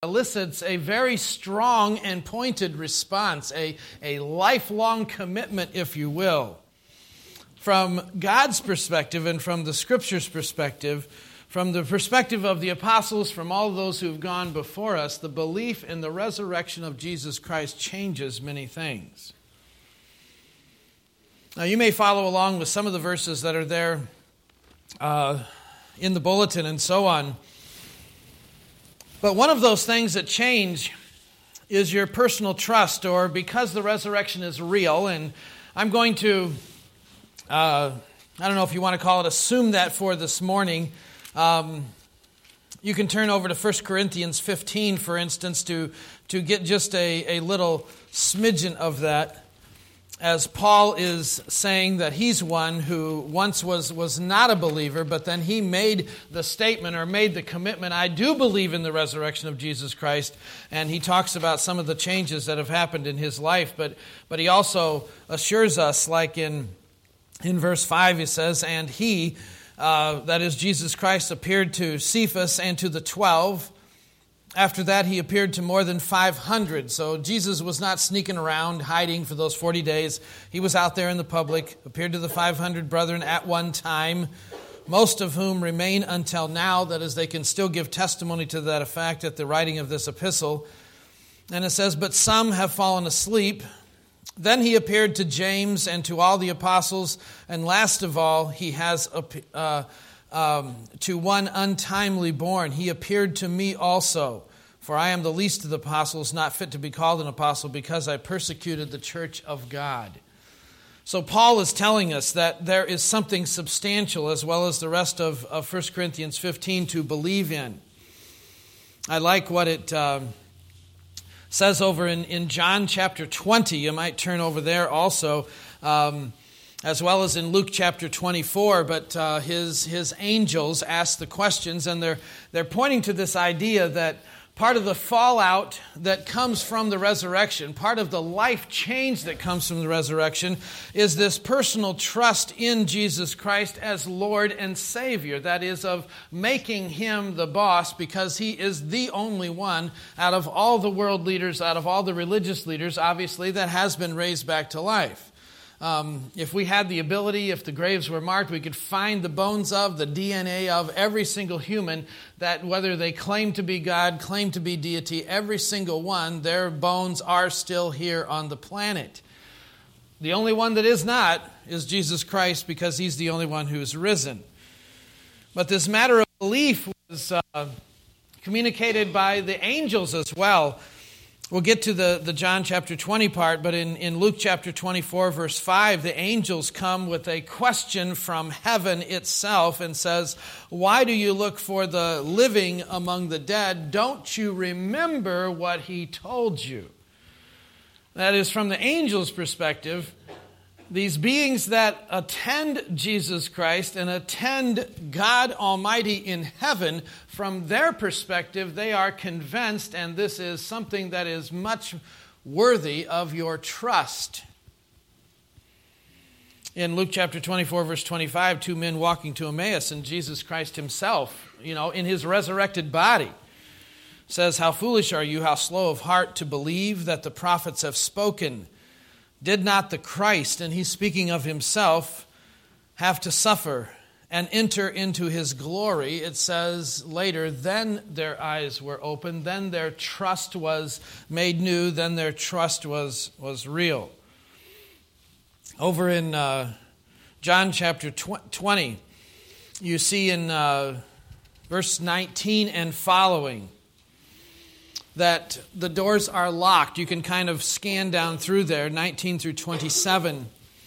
elicits a very strong and pointed response, a lifelong commitment, if you will. From God's perspective and from the Scripture's perspective, from the perspective of the apostles, from all those who've gone before us, the belief in the resurrection of Jesus Christ changes many things. Now, you may follow along with some of the verses that are there in the bulletin and so on. But one of those things that change is your personal trust, or because the resurrection is real, and I'm going to, I don't know if you want to call it, assume that for this morning. You can turn over to 1 Corinthians 15, for instance, to get just a little smidgen of that, as Paul is saying that he's one who once was not a believer, but then he made the statement or made the commitment, I do believe in the resurrection of Jesus Christ, and he talks about some of the changes that have happened in his life, but he also assures us, like in verse 5, he says, and he, that is Jesus Christ, appeared to Cephas and to the 12. After that, he appeared to more than 500. So Jesus was not sneaking around, hiding for those 40 days. He was out there in the public, appeared to the 500 brethren at one time, most of whom remain until now. That is, they can still give testimony to that effect at the writing of this epistle. And it says, but some have fallen asleep. Then he appeared to James and to all the apostles. And last of all, he has to one untimely born. He appeared to me also. For I am the least of the apostles, not fit to be called an apostle, because I persecuted the church of God. So Paul is telling us that there is something substantial, as well as the rest of 1 Corinthians 15, to believe in. I like what it says over in John chapter 20. You might turn over there also, as well as in Luke chapter 24. But his angels ask the questions, and they're pointing to this idea that part of the fallout that comes from the resurrection, part of the life change that comes from the resurrection, is this personal trust in Jesus Christ as Lord and Savior. That is, of making Him the boss, because He is the only one out of all the world leaders, out of all the religious leaders, obviously, that has been raised back to life. If we had the ability, if the graves were marked, we could find the bones of, the DNA of every single human, that whether they claim to be God, claim to be deity, every single one, their bones are still here on the planet. The only one that is not is Jesus Christ, because He's the only one who is risen. But this matter of belief was communicated by the angels as well. We'll get to the John chapter 20 part, but in Luke chapter 24, verse 5, the angels come with a question from heaven itself and says, why do you look for the living among the dead? Don't you remember what He told you? That is, from the angels' perspective, these beings that attend Jesus Christ and attend God Almighty in heaven, from their perspective, they are convinced, and this is something that is much worthy of your trust. In Luke chapter 24, verse 25, two men walking to Emmaus, and Jesus Christ Himself, in His resurrected body, says, how foolish are you, how slow of heart to believe that the prophets have spoken. Did not the Christ, and He's speaking of Himself, have to suffer and enter into His glory? It says later, then their eyes were opened, then their trust was made new, then their trust was real. Over in John chapter 20, you see in verse 19 and following, that the doors are locked. You can kind of scan down through there, 19 through 27.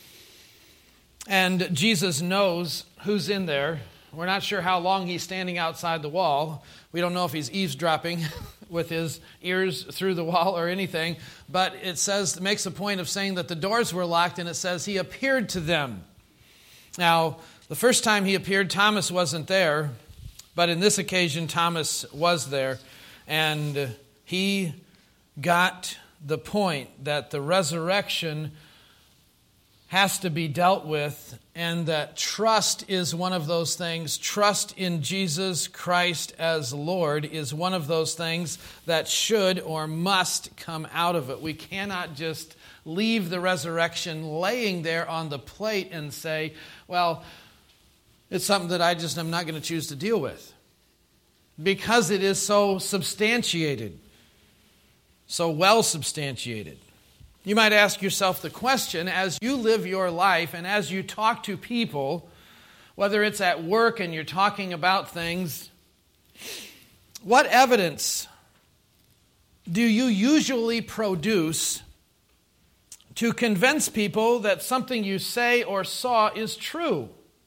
And Jesus knows who's in there. We're not sure how long He's standing outside the wall. We don't know if He's eavesdropping with His ears through the wall or anything. But it makes a point of saying that the doors were locked, and it says He appeared to them. Now, the first time He appeared, Thomas wasn't there. But in this occasion, Thomas was there. And he got the point that the resurrection has to be dealt with, and that trust is one of those things. Trust in Jesus Christ as Lord is one of those things that should or must come out of it. We cannot just leave the resurrection laying there on the plate and say, well, it's something that I'm not going to choose to deal with, because it is so substantiated, so well substantiated. You might ask yourself the question, as you live your life and as you talk to people, whether it's at work and you're talking about things, what evidence do you usually produce to convince people that something you say or saw is true?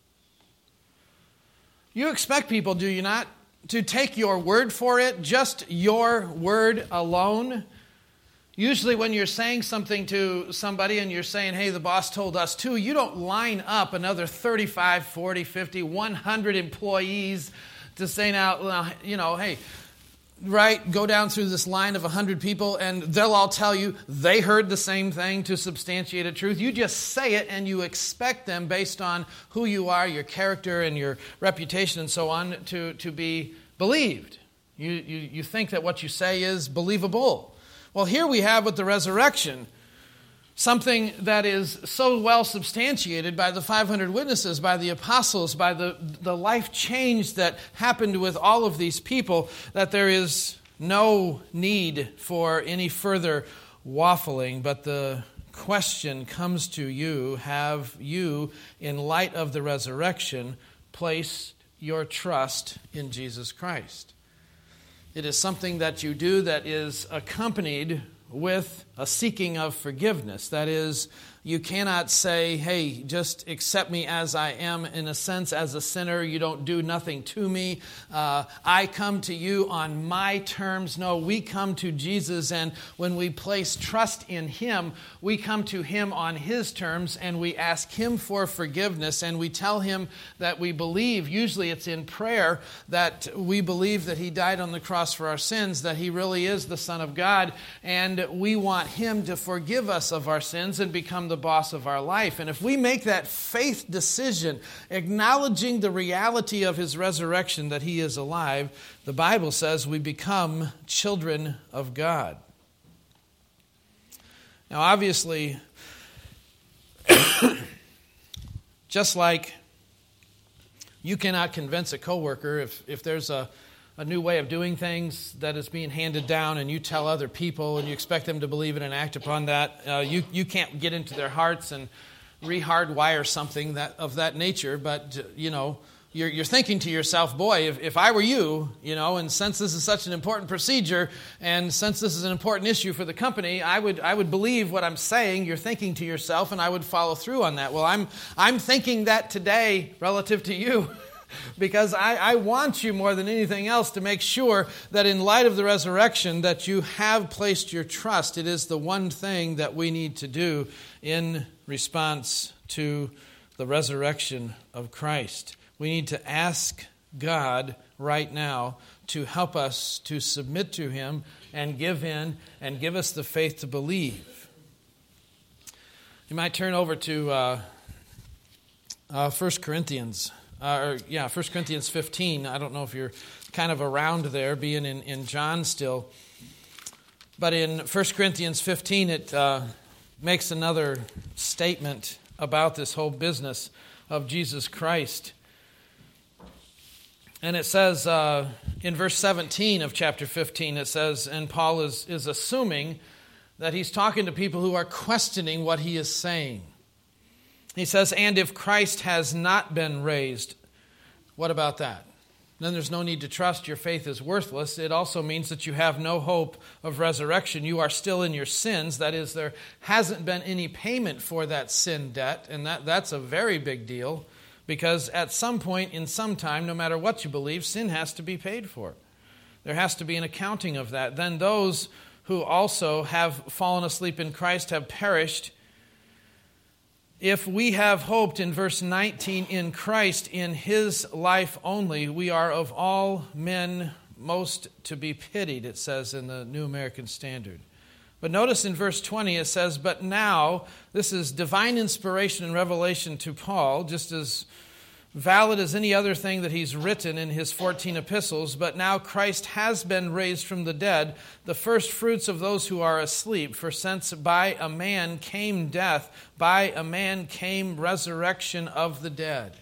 You expect people, do you not, to take your word for it, just your word alone? Usually when you're saying something to somebody and you're saying, hey, the boss told us to, you don't line up another 35, 40, 50, 100 employees to say now, hey, right, go down through this line of 100 people and they'll all tell you they heard the same thing to substantiate a truth. You just say it and you expect them, based on who you are, your character and your reputation and so on, to be believed. You think that what you say is believable. Well, here we have with the resurrection something that is so well substantiated by the 500 witnesses, by the apostles, by the life change that happened with all of these people, that there is no need for any further waffling. But the question comes to you, have you, in light of the resurrection, placed your trust in Jesus Christ? It is something that you do that is accompanied with a seeking of forgiveness. That is, you cannot say, hey, just accept me as I am, in a sense, as a sinner. You don't do nothing to me. I come to you on my terms. No, we come to Jesus, and when we place trust in Him, we come to Him on His terms, and we ask Him for forgiveness, and we tell Him that we believe, usually it's in prayer, that we believe that He died on the cross for our sins, that He really is the Son of God, and we want Him to forgive us of our sins and become the boss of our life. And if we make that faith decision, acknowledging the reality of His resurrection, that He is alive, the Bible says we become children of God. Now, obviously, just like you cannot convince a coworker if there's a new way of doing things that is being handed down, and you tell other people and you expect them to believe it and act upon that, you can't get into their hearts and re-hardwire something of that nature. But you're thinking to yourself, boy, if I were you, and since this is such an important procedure, and since this is an important issue for the company, I would believe what I'm saying. You're thinking to yourself, and I would follow through on that. Well, I'm thinking that today relative to you. Because I want you more than anything else to make sure that in light of the resurrection that you have placed your trust. It is the one thing that we need to do in response to the resurrection of Christ. We need to ask God right now to help us to submit to Him and give in and give us the faith to believe. You might turn over to 1 Corinthians. 1 Corinthians 15. I don't know if you're kind of around there, being in John still. But in 1 Corinthians 15, it makes another statement about this whole business of Jesus Christ. And it says in verse 17 of chapter 15, it says, and Paul is assuming that he's talking to people who are questioning what he is saying. He says, and if Christ has not been raised, what about that? Then there's no need to trust. Your faith is worthless. It also means that you have no hope of resurrection. You are still in your sins. That is, there hasn't been any payment for that sin debt. And that's a very big deal, because at some point in some time, no matter what you believe, sin has to be paid for. There has to be an accounting of that. Then those who also have fallen asleep in Christ have perished. If we have hoped, in verse 19, in Christ, in His life only, we are of all men most to be pitied, it says in the New American Standard. But notice in verse 20 it says, but now, this is divine inspiration and revelation to Paul, just as valid as any other thing that he's written in his 14 epistles, but now Christ has been raised from the dead, the first fruits of those who are asleep. For since by a man came death, by a man came resurrection of the dead.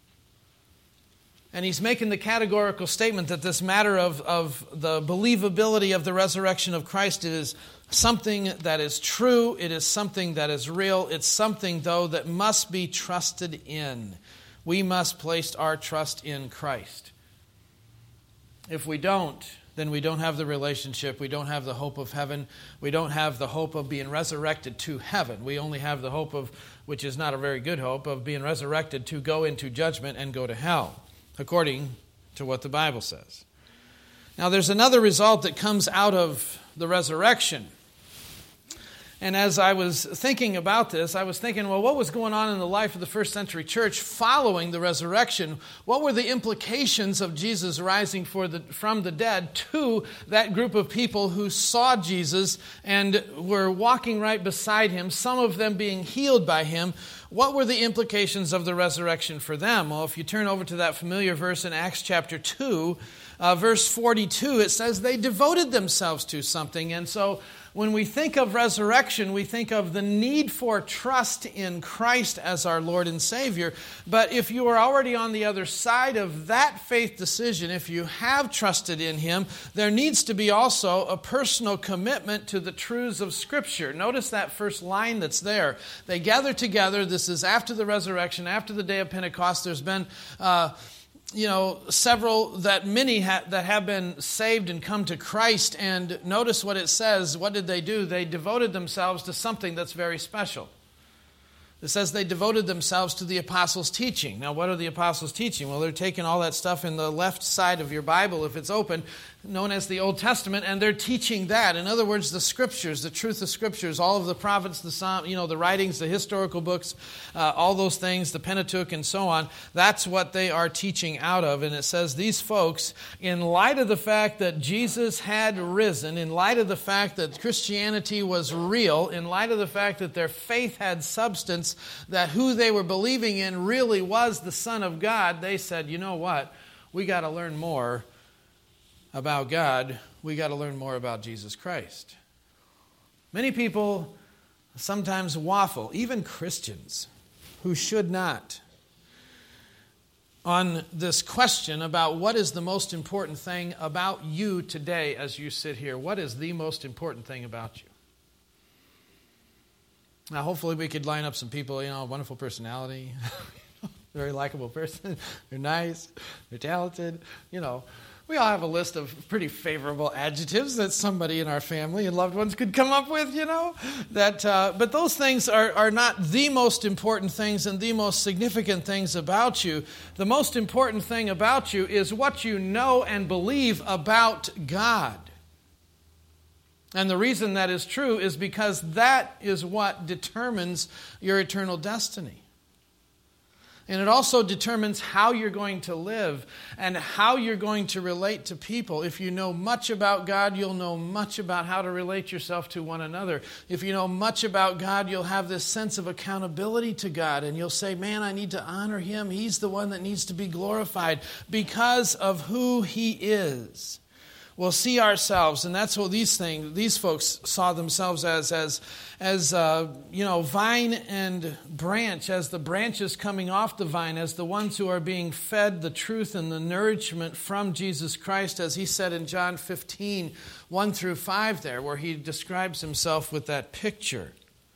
And he's making the categorical statement that this matter of the believability of the resurrection of Christ is something that is true, it is something that is real, it's something, though, that must be trusted in. We must place our trust in Christ. If we don't, then we don't have the relationship, we don't have the hope of heaven, we don't have the hope of being resurrected to heaven. We only have the hope of, which is not a very good hope, of being resurrected to go into judgment and go to hell, according to what the Bible says. Now, there's another result that comes out of the resurrection. And as I was thinking about this, I was thinking, well, what was going on in the life of the first century church following the resurrection? What were the implications of Jesus rising from the dead to that group of people who saw Jesus and were walking right beside him, some of them being healed by him? What were the implications of the resurrection for them? Well, if you turn over to that familiar verse in Acts chapter 2, verse 42, it says they devoted themselves to something. And so when we think of resurrection, we think of the need for trust in Christ as our Lord and Savior. But if you are already on the other side of that faith decision, if you have trusted in Him, there needs to be also a personal commitment to the truths of Scripture. Notice that first line that's there. They gather together. This is after the resurrection, after the day of Pentecost. There's been several, many that have been saved and come to Christ. And notice what it says. What did they do? They devoted themselves to something that's very special. It says they devoted themselves to the apostles' teaching. Now, what are the apostles' teaching? Well, they're taking all that stuff in the left side of your Bible, if it's open, known as the Old Testament, and they're teaching that. In other words, the Scriptures, the truth of Scriptures, all of the prophets, the Psalm, the writings, the historical books, all those things, the Pentateuch and so on, that's what they are teaching out of. And it says these folks, in light of the fact that Jesus had risen, in light of the fact that Christianity was real, in light of the fact that their faith had substance, that who they were believing in really was the Son of God, they said, you know what? We got to learn more about God. We got to learn more about Jesus Christ. Many people sometimes waffle, even Christians who should not, on this question about what is the most important thing about you today as you sit here. What is the most important thing about you? Now, hopefully we could line up some people, wonderful personality, very likable person, they're nice, they're talented, We all have a list of pretty favorable adjectives that somebody in our family and loved ones could come up with, But those things are not the most important things and the most significant things about you. The most important thing about you is what you know and believe about God. And the reason that is true is because that is what determines your eternal destiny. And it also determines how you're going to live and how you're going to relate to people. If you know much about God, you'll know much about how to relate yourself to one another. If you know much about God, you'll have this sense of accountability to God. And you'll say, man, I need to honor Him. He's the one that needs to be glorified because of who He is. We'll see ourselves, and that's what these folks saw themselves as vine and branch, as the branches coming off the vine, as the ones who are being fed the truth and the nourishment from Jesus Christ, as He said in John 15, 1 through 5 there, where He describes Himself with that picture.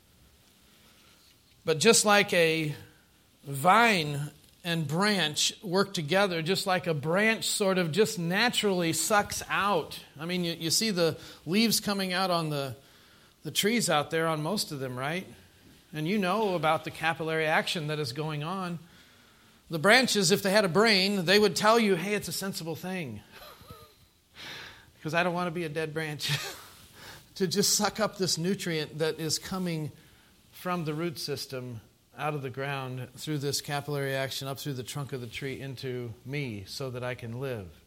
But just like a vine and branch work together, just like a branch sort of just naturally sucks out. I mean, you see the leaves coming out on the trees out there on most of them, right? And you know about the capillary action that is going on. The branches, if they had a brain, they would tell you, hey, it's a sensible thing. Because I don't want to be a dead branch. To just suck up this nutrient that is coming from the root system out of the ground through this capillary action up through the trunk of the tree into me so that I can live.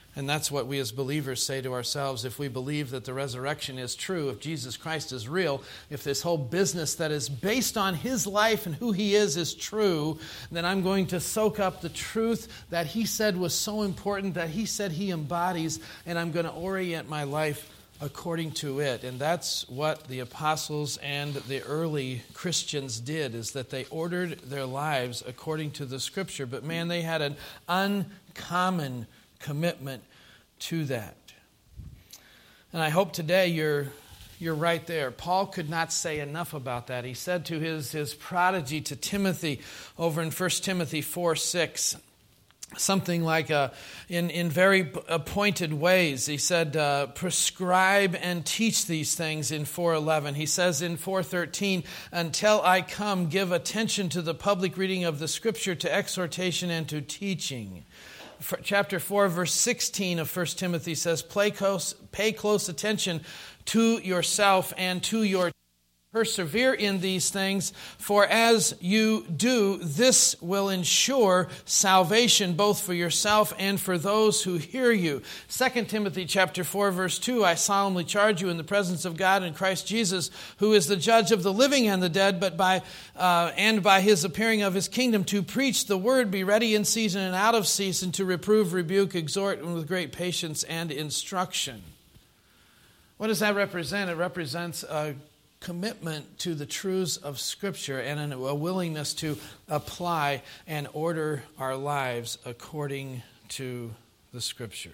And that's what we as believers say to ourselves. If we believe that the resurrection is true, if Jesus Christ is real, if this whole business that is based on His life and who He is true, then I'm going to soak up the truth that He said was so important, that He said He embodies, and I'm going to orient my life according to it. And that's what the apostles and the early Christians did, is that they ordered their lives according to the Scripture. But man, they had an uncommon commitment to that. And I hope today you're right there. Paul could not say enough about that. He said to his prodigy, to Timothy, over in 1 Timothy 4:6, something like in very appointed ways. He said, prescribe and teach these things in 4:11. He says in 4:13, until I come, give attention to the public reading of the Scripture, to exhortation and to teaching. Chapter 4, verse 16 of 1 Timothy says, pay close attention to yourself and to your persevere in these things, for as you do, this will ensure salvation both for yourself and for those who hear you. 2 Timothy chapter 4, verse 2, I solemnly charge you in the presence of God and Christ Jesus, who is the judge of the living and the dead, but by His appearing of His kingdom, to preach the word, be ready in season and out of season, to reprove, rebuke, exhort, and with great patience and instruction. What does that represent? It represents a commitment to the truths of Scripture and a willingness to apply and order our lives according to the Scripture.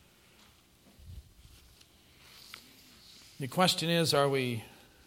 The question is, are we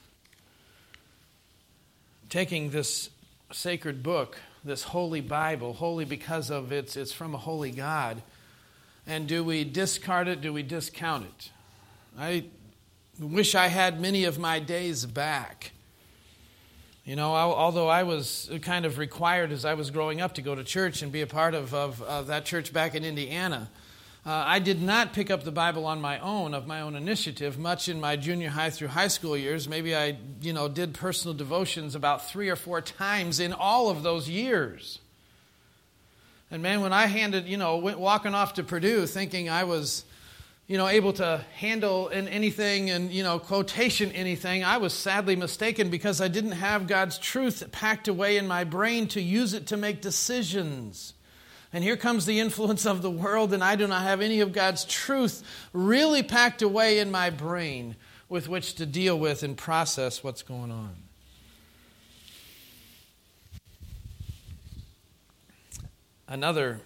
taking this sacred book, this holy Bible, holy because of it's from a holy God, and do we discard it, do we discount it? I wish I had many of my days back. You know, although I was kind of required as I was growing up to go to church and be a part of that church back in Indiana, I did not pick up the Bible on my own, of my own initiative, much in my junior high through high school years. Maybe I, did personal devotions about 3 or 4 times in all of those years. And man, when I went walking off to Purdue thinking I was able to handle anything and, quotation anything, I was sadly mistaken, because I didn't have God's truth packed away in my brain to use it to make decisions. And here comes the influence of the world, and I do not have any of God's truth really packed away in my brain with which to deal with and process what's going on. Another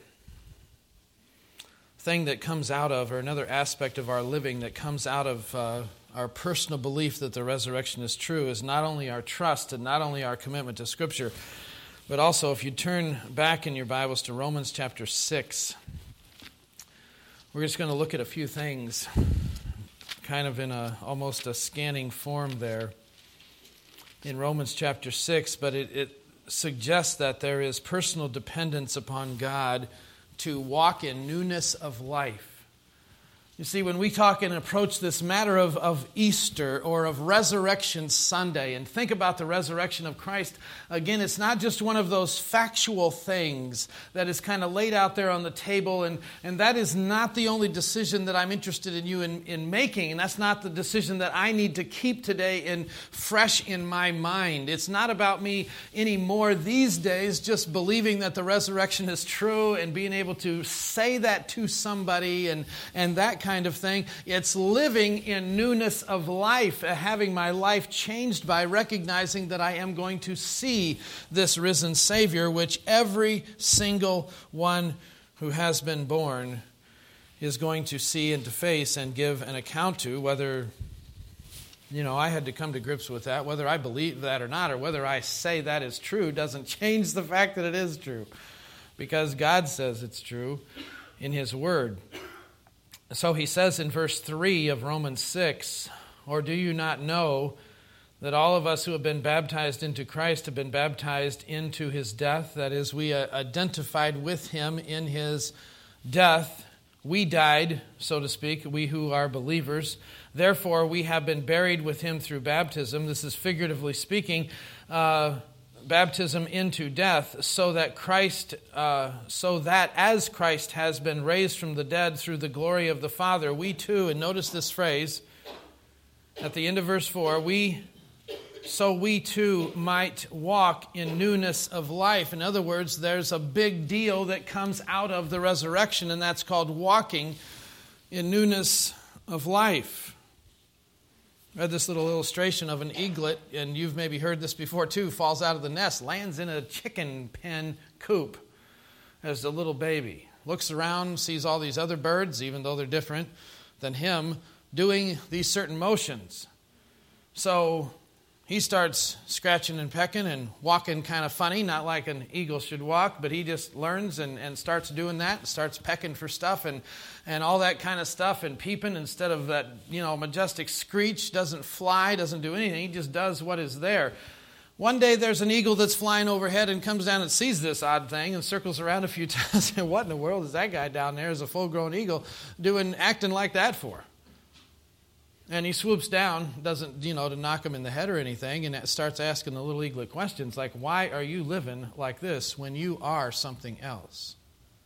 thing that comes out of, or another aspect of our living that comes out of our personal belief that the resurrection is true, is not only our trust and not only our commitment to Scripture, but also if you turn back in your Bibles to Romans chapter 6, we're just going to look at a few things kind of in almost a scanning form there in Romans chapter 6, but it suggests that there is personal dependence upon God to walk in newness of life. You see, when we talk and approach this matter of Easter or of Resurrection Sunday and think about the resurrection of Christ, again, it's not just one of those factual things that is kind of laid out there on the table, and that is not the only decision that I'm interested in you in making, and that's not the decision that I need to keep today and fresh in my mind. It's not about me anymore these days just believing that the resurrection is true and being able to say that to somebody and that kind of thing. It's living in newness of life, having my life changed by recognizing that I am going to see this risen Savior, which every single one who has been born is going to see and to face and give an account to, whether I had to come to grips with that. Whether I believe that or not, or whether I say that is true, doesn't change the fact that it is true, because God says it's true in His Word. So he says in verse 3 of Romans 6, or do you not know that all of us who have been baptized into Christ have been baptized into His death? That is, we identified with Him in His death. We died, so to speak, we who are believers. Therefore, we have been buried with Him through baptism. This is figuratively speaking, baptism into death, so that as Christ has been raised from the dead through the glory of the Father, we too, and notice this phrase at the end of verse 4, we too might walk in newness of life. In other words, there's a big deal that comes out of the resurrection, and that's called walking in newness of life. I read this little illustration of an eaglet, and you've maybe heard this before too, falls out of the nest, lands in a chicken pen coop as a little baby. Looks around, sees all these other birds, even though they're different than him, doing these certain motions. So he starts scratching and pecking and walking kind of funny, not like an eagle should walk, but he just learns and starts doing that, starts pecking for stuff and all that kind of stuff, and peeping instead of that, majestic screech, doesn't fly, doesn't do anything, he just does what is there. One day there's an eagle that's flying overhead and comes down and sees this odd thing and circles around a few times, and what in the world is that guy down there as a full-grown eagle acting like that for? And he swoops down, doesn't, to knock him in the head or anything, and starts asking the little eaglet questions like, why are you living like this when you are something else?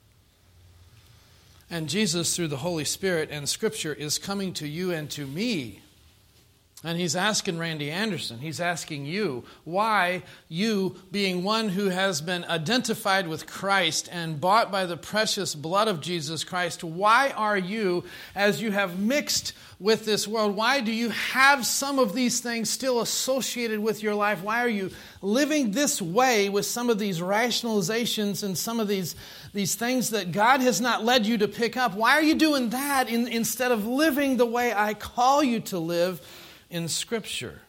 And Jesus, through the Holy Spirit and Scripture, is coming to you and to me. And he's asking Randy Anderson, he's asking you, why you, being one who has been identified with Christ and bought by the precious blood of Jesus Christ, why are you, as you have mixed with this world, why do you have some of these things still associated with your life? Why are you living this way with some of these rationalizations and some of these things that God has not led you to pick up? Why are you doing that instead of living the way I call you to live in Scripture?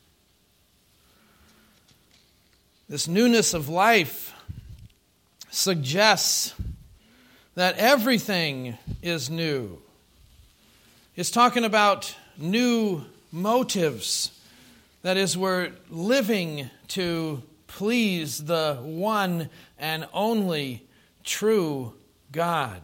This newness of life suggests that everything is new. It's talking about new motives. That is, we're living to please the one and only true God.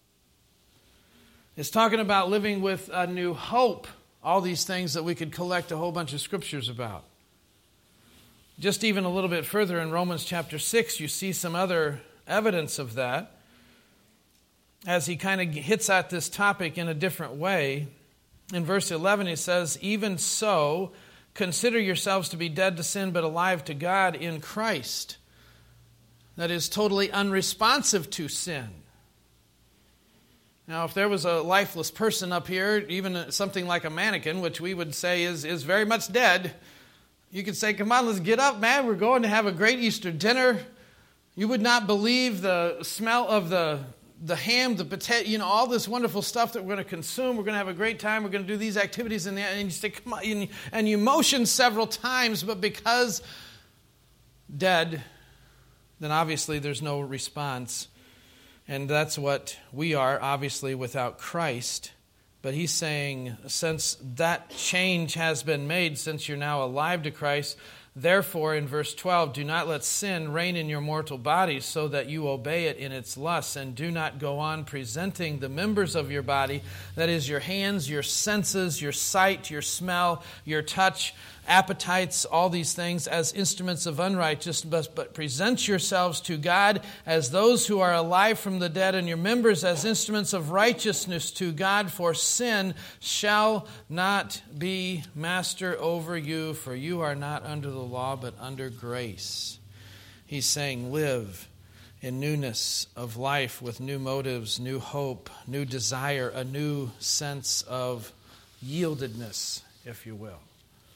It's talking about living with a new hope. All these things that we could collect a whole bunch of scriptures about. Just even a little bit further in Romans chapter 6, you see some other evidence of that as he kind of hits at this topic in a different way. In verse 11 he says, even so, consider yourselves to be dead to sin but alive to God in Christ. That is totally unresponsive to sin. Now, if there was a lifeless person up here, even something like a mannequin, which we would say is very much dead, you could say, come on, let's get up, man. We're going to have a great Easter dinner. You would not believe the smell of the ham, the potato, all this wonderful stuff that we're going to consume. We're going to have a great time. We're going to do these activities. And you say, come on, and you motion several times, but because dead, then obviously there's no response. And that's what we are, obviously, without Christ. But he's saying, since that change has been made, since you're now alive to Christ, therefore, in verse 12, do not let sin reign in your mortal bodies so that you obey it in its lusts, and do not go on presenting the members of your body, that is, your hands, your senses, your sight, your smell, your touch, appetites, all these things, as instruments of unrighteousness, but present yourselves to God as those who are alive from the dead, and your members as instruments of righteousness to God. For sin shall not be master over you, for you are not under the law, but under grace. He's saying, live in newness of life with new motives, new hope, new desire, a new sense of yieldedness, if you will.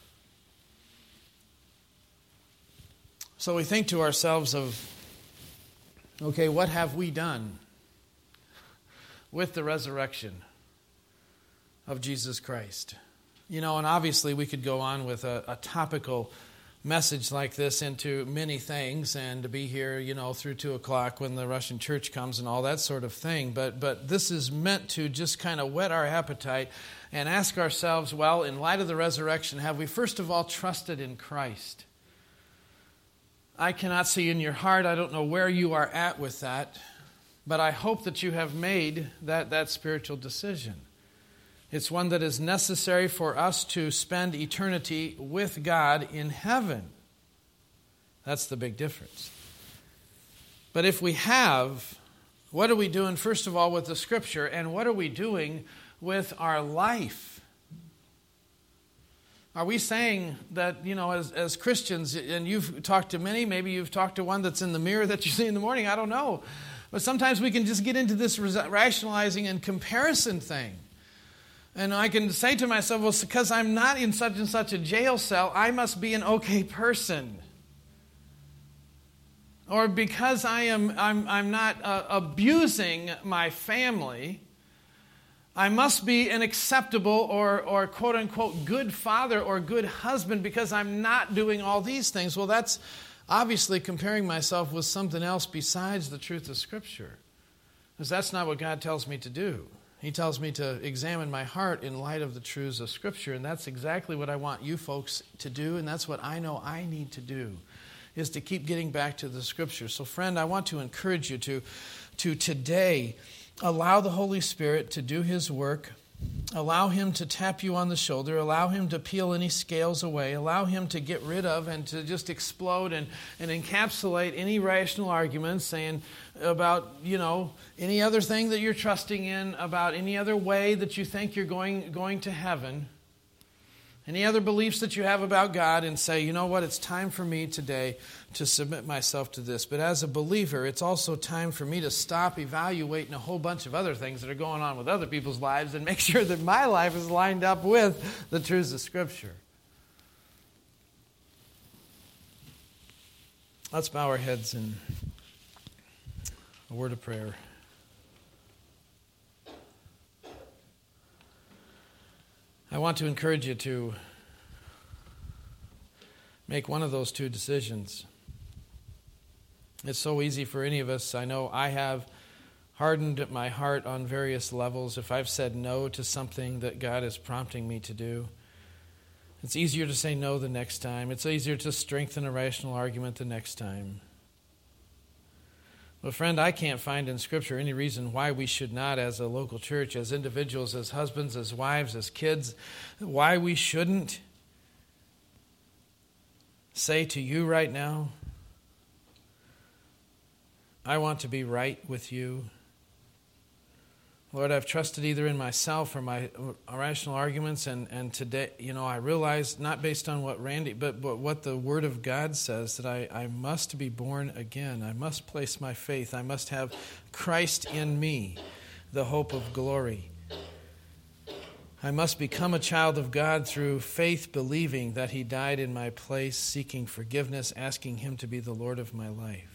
So we think to ourselves of, okay, what have we done with the resurrection of Jesus Christ? And obviously we could go on with a topical message like this into many things and to be here, through 2 o'clock when the Russian church comes and all that sort of thing. But this is meant to just kind of whet our appetite and ask ourselves, well, in light of the resurrection, have we first of all trusted in Christ? I cannot see in your heart. I don't know where you are at with that, but I hope that you have made that spiritual decision. It's one that is necessary for us to spend eternity with God in heaven. That's the big difference. But if we have, what are we doing, first of all, with the Scripture, and what are we doing with our life? Are we saying that, as Christians, and you've talked to many, maybe you've talked to one that's in the mirror that you see in the morning, I don't know. But sometimes we can just get into this rationalizing and comparison thing. And I can say to myself, well, because I'm not in such and such a jail cell, I must be an okay person. Or because I'm not abusing my family, I must be an acceptable or quote-unquote good father or good husband because I'm not doing all these things. Well, that's obviously comparing myself with something else besides the truth of Scripture. Because that's not what God tells me to do. He tells me to examine my heart in light of the truths of Scripture, and that's exactly what I want you folks to do, and that's what I know I need to do, is to keep getting back to the Scripture. So, friend, I want to encourage you to today allow the Holy Spirit to do His work. Allow Him to tap you on the shoulder. Allow Him to peel any scales away. Allow Him to get rid of and to just explode and encapsulate any rational arguments saying about, any other thing that you're trusting in, about any other way that you think you're going to heaven, any other beliefs that you have about God, and say, you know what, it's time for me today to submit myself to this. But as a believer, it's also time for me to stop evaluating a whole bunch of other things that are going on with other people's lives and make sure that my life is lined up with the truths of Scripture. Let's bow our heads in a word of prayer. I want to encourage you to make one of those two decisions. It's so easy for any of us. I know I have hardened my heart on various levels. If I've said no to something that God is prompting me to do, it's easier to say no the next time. It's easier to strengthen a rational argument the next time. But friend, I can't find in Scripture any reason why we should not, as a local church, as individuals, as husbands, as wives, as kids, why we shouldn't say to you right now, I want to be right with you. Lord, I've trusted either in myself or my rational arguments, and today, I realize, not based on what Randy, but what the Word of God says, that I must be born again. I must place my faith. I must have Christ in me, the hope of glory. I must become a child of God through faith, believing that He died in my place, seeking forgiveness, asking Him to be the Lord of my life.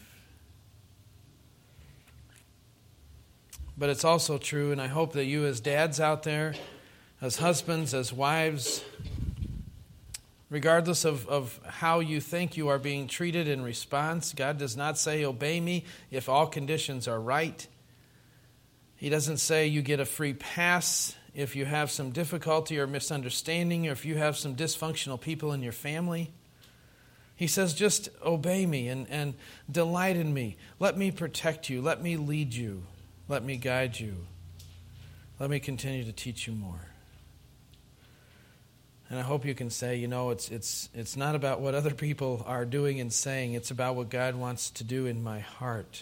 But it's also true, and I hope that you as dads out there, as husbands, as wives, regardless of how you think you are being treated in response, God does not say, obey me if all conditions are right. He doesn't say you get a free pass if you have some difficulty or misunderstanding, or if you have some dysfunctional people in your family. He says, just obey me and delight in me. Let me protect you. Let me lead you. Let me guide you. Let me continue to teach you more. And I hope you can say, it's not about what other people are doing and saying. It's about what God wants to do in my heart.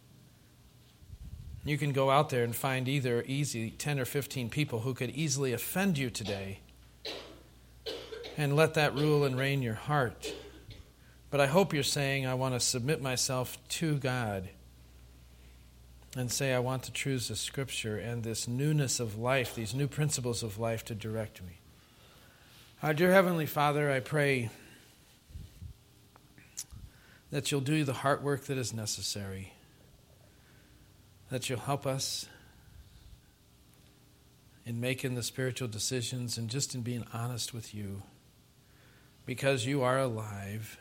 You can go out there and find either 10 or 15 people who could easily offend you today and let that rule and reign your heart. But I hope you're saying, I want to submit myself to God and say, I want the truths of Scripture and this newness of life, these new principles of life to direct me. Our dear Heavenly Father, I pray that you'll do the heart work that is necessary, that you'll help us in making the spiritual decisions and just in being honest with you, because you are alive.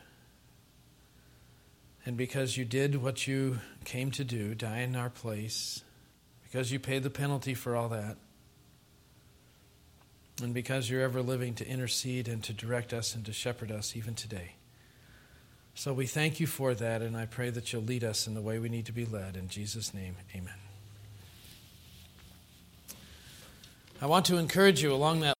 And because you did what you came to do, die in our place, because you paid the penalty for all that, and because you're ever living to intercede and to direct us and to shepherd us even today. So we thank you for that, and I pray that you'll lead us in the way we need to be led. In Jesus' name, amen. I want to encourage you along that